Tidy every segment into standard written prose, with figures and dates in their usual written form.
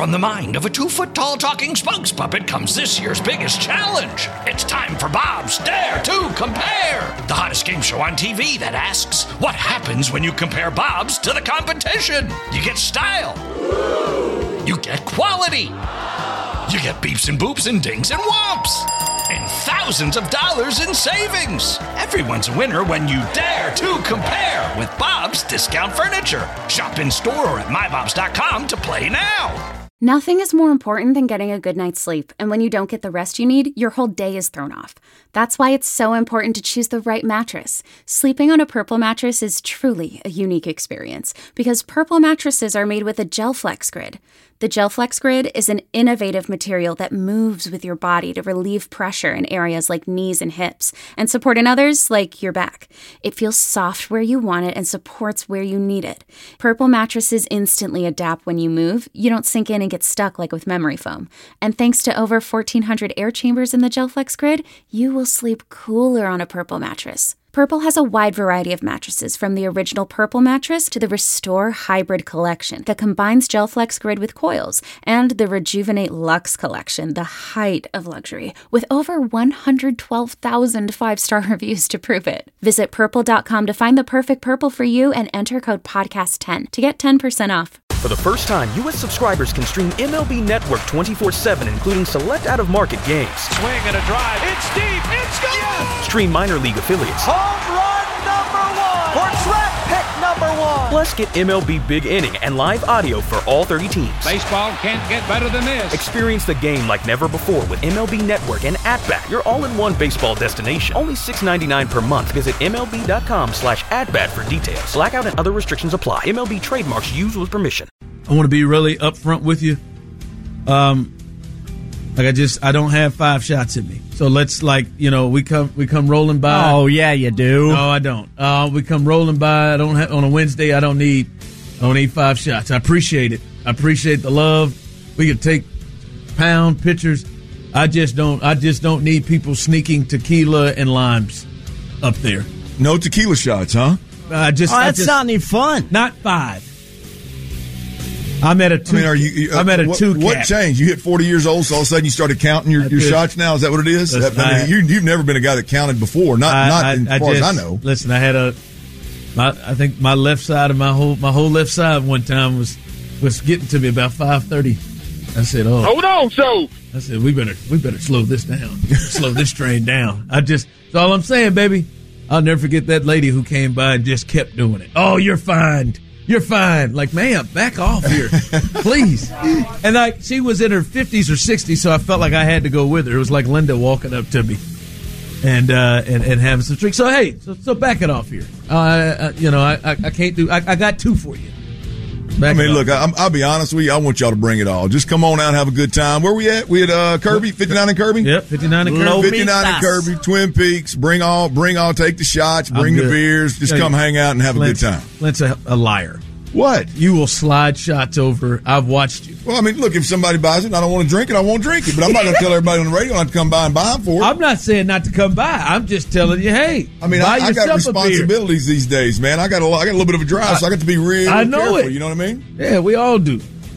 From the mind of a 2-foot-tall talking spokes puppet comes this year's biggest challenge. It's time for Bob's Dare to Compare, the hottest game show on TV that asks, what happens when you compare Bob's to the competition? You get style. You get quality. You get beeps and boops and dings and whomps. And thousands of dollars in savings. Everyone's a winner when you dare to compare with Bob's Discount Furniture. Shop in store or at mybobs.com to play now. Nothing is more important than getting a good night's sleep, and when you don't get the rest you need, your whole day is thrown off. That's why it's so important to choose the right mattress. Sleeping on a Purple mattress is truly a unique experience, because Purple mattresses are made with a GelFlex Grid. The GelFlex Grid is an innovative material that moves with your body to relieve pressure in areas like knees and hips, and support in others like your back. It feels soft where you want it and supports where you need it. Purple mattresses instantly adapt when you move. You don't sink in and get stuck like with memory foam. And thanks to over 1,400 air chambers in the GelFlex Grid, you will sleep cooler on a Purple mattress. Purple has a wide variety of mattresses, from the original Purple mattress to the Restore Hybrid collection that combines GelFlex Grid with coils, and the Rejuvenate Luxe collection, the height of luxury, with over 112,000 5-star reviews to prove it. Visit purple.com to find the perfect Purple for you and enter code podcast10 to get 10% off. For the first time, U.S. subscribers can stream MLB Network 24/7, including select out-of-market games. Swing and a drive. It's deep. It's gone. Yes! Stream minor league affiliates. Home run number 1. Or draft pick number 1. Plus, get MLB Big Inning and live audio for all 30 teams. Baseball can't get better than this. Experience the game like never before with MLB Network and @Bat, your all-in-one baseball destination. Only $6.99 per month. Visit MLB.com/@Bat for details. Blackout and other restrictions apply. MLB trademarks used with permission. I want to be really upfront with you. I don't have 5 shots in me. So let's we come rolling by. Oh yeah, you do. No, I don't. We come rolling by. I don't have on a Wednesday. I don't need 5 shots. I appreciate it. I appreciate the love. We could take pound pictures. I just don't need people sneaking tequila and limes up there. No tequila shots, huh? That's not any fun. Not 5. I'm at a 2. I'm at a 2 cap. What changed? You hit 40 years old, so all of a sudden you started counting your shots now? Is that what it is? You've never been a guy that counted before, not as far as I know. Listen, I had I think my left side of my whole left side one time was getting to me about 5:30. I said, "Oh, hold on, so." I said, "We better slow this down, slow this train down." That's all I'm saying, baby. I'll never forget that lady who came by and just kept doing it. Oh, you're fine. You're fine. Like, ma'am, back off here, please. And she was in her 50s or 60s, so I felt like I had to go with her. It was like Linda walking up to me and having some drinks. So hey, so back it off here. I can't do. I got 2 for you. Look, I'll be honest with you. I want y'all to bring it all. Just come on out and have a good time. Where we at? We at Kirby, 59 and Kirby? Yep, 59 and Kirby. 59 and Kirby, Twin Peaks. Bring all, take the shots, bring the beers. Just come hang out and have a good time. Clint's a liar. What? You will slide shots over. I've watched you. Well, look, if somebody buys it and I don't want to drink it, I won't drink it. But I'm not going to tell everybody on the radio not to come by and buy them for it. I'm not saying not to come by. I'm just telling you, hey, I got responsibilities these days, man. I got a little bit of a drive, so I got to be real careful. It. You know what I mean? Yeah, we all do.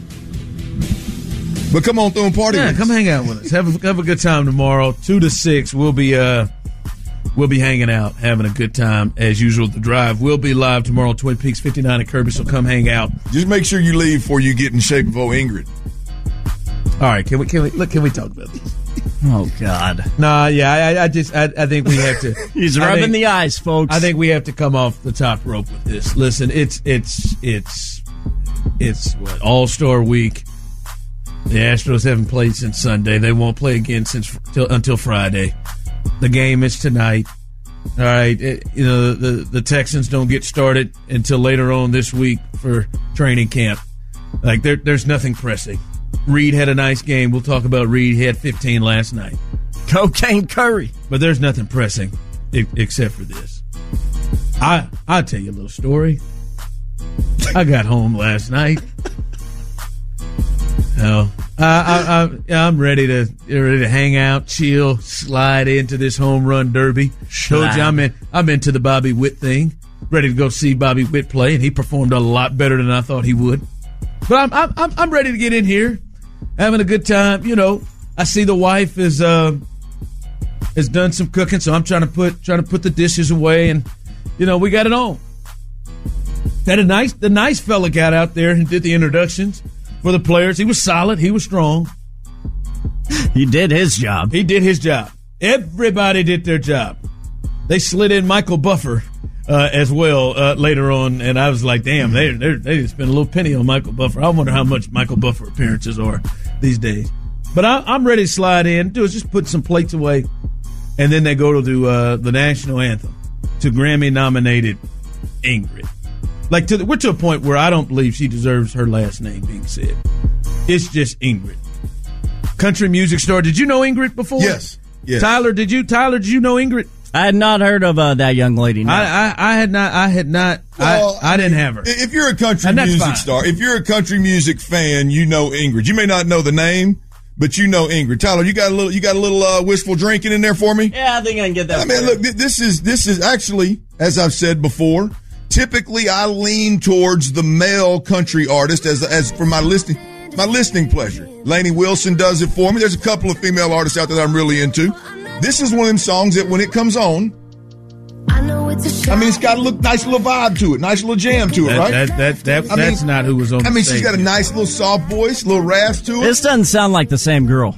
But come on through and party with us. Come hang out with us. Have a good time tomorrow. 2 to 6, we'll be hanging out, having a good time as usual. The Drive will be live tomorrow, Twin Peaks 59 at Kirby, so come hang out. Just make sure you leave before you get in shape of Ingrid. All right, can we talk about this? Oh God. Nah, yeah, I think we have to. He's rubbing the eyes, folks. I think we have to come off the top rope with this. Listen, it's what, All-Star Week. The Astros haven't played since Sunday. They won't play again until Friday. The game is tonight. All right, the Texans don't get started until later on this week for training camp. Like there's nothing pressing. Reed had a nice game. We'll talk about Reed. He had 15 last night. Cocaine Curry. But there's nothing pressing except for this. I'll tell you a little story. I got home last night. I'm ready to hang out, chill, slide into this home run derby. Told you I'm into the Bobby Witt thing. Ready to go see Bobby Witt play, and he performed a lot better than I thought he would. But I'm ready to get in here. having a good time. You know, I see the wife has done some cooking, so I'm trying to put the dishes away, and you know, we got it on. The nice fella got out there and did the introductions for the players. He was solid. He was strong. He did his job. Everybody did their job. They slid in Michael Buffer as well later on, and I was like, damn, they just spent a little penny on Michael Buffer. I wonder how much Michael Buffer appearances are these days. But I'm ready to slide in. Just put some plates away, and then they go to the national anthem to Grammy-nominated Ingrid. Like, we're to a point where I don't believe she deserves her last name being said. It's just Ingrid. Country music star. Did you know Ingrid before? Yes. Tyler, did you know Ingrid? I had not heard of that young lady. No. I had not. Well, I didn't have her. If you're a country music star, if you're a country music fan, you know Ingrid. You may not know the name, but you know Ingrid. Tyler, you got a little wistful drinking in there for me? Yeah, I think I can get that. I mean, look, this is actually, as I've said before, typically I lean towards the male country artist as for my listening pleasure. Lainey Wilson does it for me. There's a couple of female artists out there that I'm really into. This is one of them songs that when it comes on, I mean, it's got a nice little vibe to it, nice little jam to it, right? That's not who was on the stage. She's got a nice little soft voice, little rasp to it. This doesn't sound like the same girl.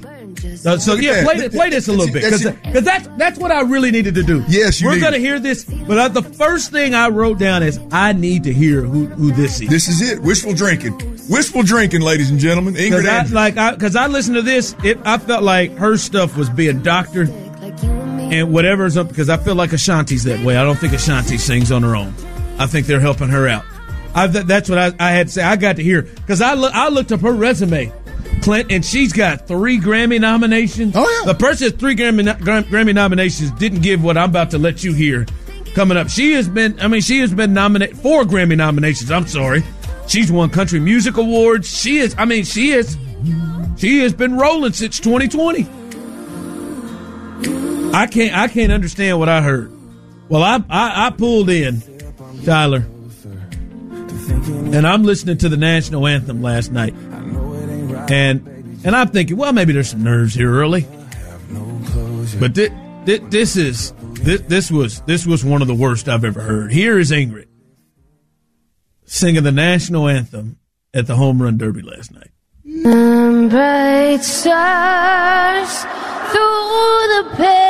Play this a little bit, because that's what I really needed to do. Yes, we're going to hear this, but the first thing I wrote down is I need to hear who this is. This is it. Wishful drinking, ladies and gentlemen. Ingrid, because I listened to this, I felt like her stuff was being doctored and whatever's up. Because I feel like Ashanti's that way. I don't think Ashanti sings on her own. I think they're helping her out. That's what I had to say. I got to hear, because I looked up her resume, Clint, and she's got 3 Grammy nominations. Oh, yeah. The person with 3 Grammy nominations didn't give what I'm about to let you hear coming up. She has been nominated 4 Grammy nominations. I'm sorry. She's won Country Music Awards. She has been rolling since 2020. I can't understand what I heard. Well, I pulled in, Tyler, and I'm listening to the national anthem last night. And I'm thinking, well, maybe there's some nerves here early, but this was one of the worst I've ever heard. Here is Ingrid singing the national anthem at the Home Run Derby last night. Bright stars through the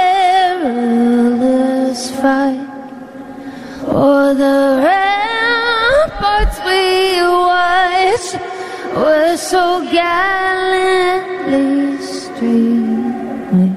perilous fight, o'er the ramparts we watched were so gallantly streaming,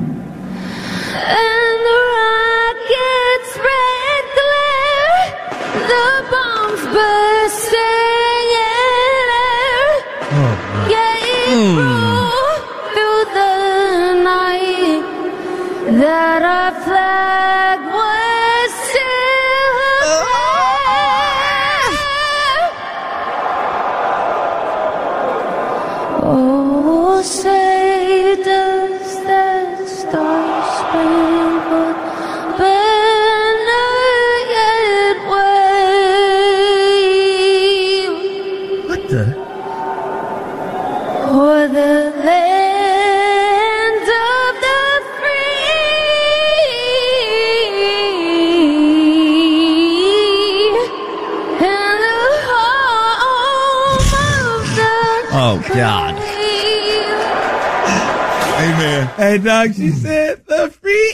and the rockets' red glare, the bombs bursting in air, gave proof through the night that our flag was still there. Oh, say does that star-spangled banner yet wave? What the? O'er the land of the free and the home of the God. Amen. Hey, dog, she said the free.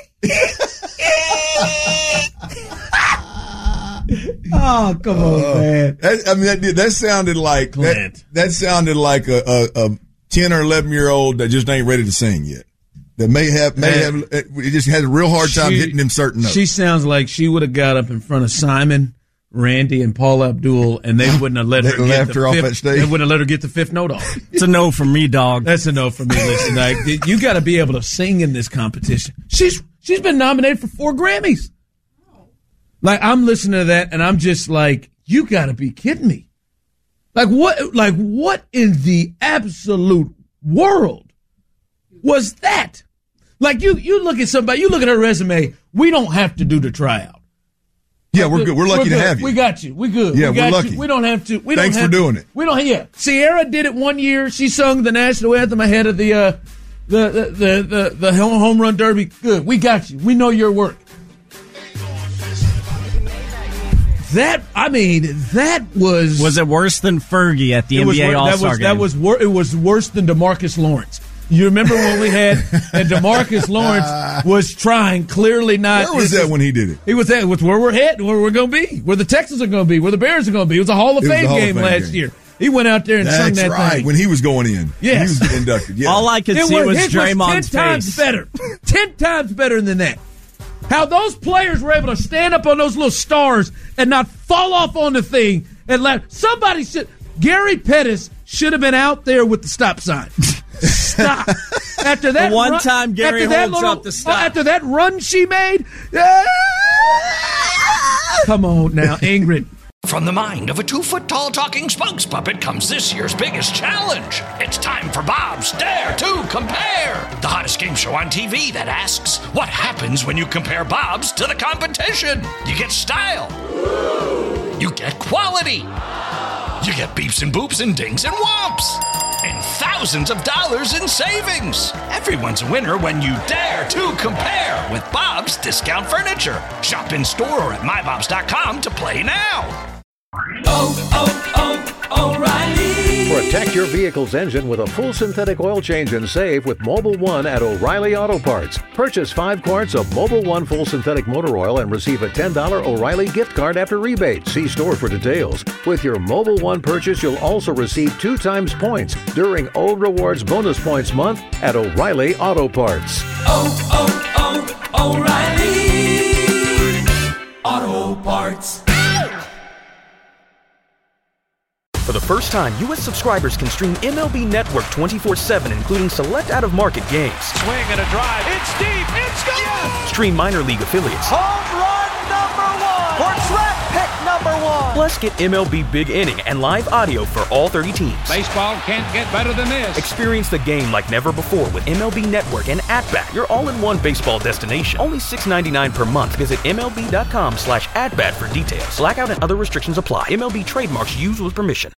Oh, come on, man. That sounded like that sounded like a 10 or 11-year-old that just ain't ready to sing yet. That may have it just had a real hard time hitting them certain notes. She sounds like she would have got up in front of Simon, Randy, and Paul Abdul, and they wouldn't have let her left her off that stage. They wouldn't have let her get the 5th note off. It's a no from me, dog. That's a no from me. Listen, you got to be able to sing in this competition. She's been nominated for 4 Grammys. Like, I'm listening to that, and I'm just like, you got to be kidding me. Like what in the absolute world was that? Like, you look at somebody, you look at her resume, we don't have to do the tryout. Yeah, we're good. We're lucky to have you. We got you. We good. Yeah, we got we're lucky. You. We don't have to. Thanks for doing it. We don't. Yeah, Sierra did it one year. She sung the national anthem ahead of the home run derby. Good. We got you. We know your work. That was. Was it worse than Fergie at the NBA All-Star game? It was worse than DeMarcus Lawrence. You remember when we had, and DeMarcus Lawrence was trying, clearly not. Where was that when he did it? He was that with where we're heading, where we're going to be, where the Texans are going to be, where the Bears are going to be. It was a Hall of Fame game last year. He went out there and sung that thing. When he was going in. Yes. He was inducted. Yeah. All I could see was Draymond's face. 10 times better. 10 times better than that. How those players were able to stand up on those little stars and not fall off on the thing and let somebody Gary Pettis should have been out there with the stop sign. Stop. After that time Gary holds up the stop. After that run she made. Come on now, Ingrid. From the mind of a 2-foot-tall talking spokes puppet comes this year's biggest challenge. It's time for Bob's Dare to Compare, the hottest game show on TV that asks, what happens when you compare Bob's to the competition? You get style. You get quality. You get beeps and boops and dings and whomps. And thousands of dollars in savings. Everyone's a winner when you dare to compare with Bob's Discount Furniture. Shop in store or at mybobs.com to play now. O'Reilly. Protect your vehicle's engine with a full synthetic oil change and save with Mobil 1 at O'Reilly Auto Parts. Purchase 5 quarts of Mobil 1 full synthetic motor oil and receive a $10 O'Reilly gift card after rebate. See store for details. With your Mobil 1 purchase, you'll also receive 2 times points during O Rewards Bonus Points Month at O'Reilly Auto Parts. O'Reilly Auto Parts. For the first time, U.S. subscribers can stream MLB Network 24/7, including select out-of-market games. Swing and a drive. It's deep. It's gone. Yes. Stream minor league affiliates. Home run number 1. Or draft pick number 1. Plus, get MLB Big Inning and live audio for all 30 teams. Baseball can't get better than this. Experience the game like never before with MLB Network and At-Bat, your all-in-one baseball destination. Only $6.99 per month. Visit MLB.com/atbat for details. Blackout and other restrictions apply. MLB trademarks used with permission.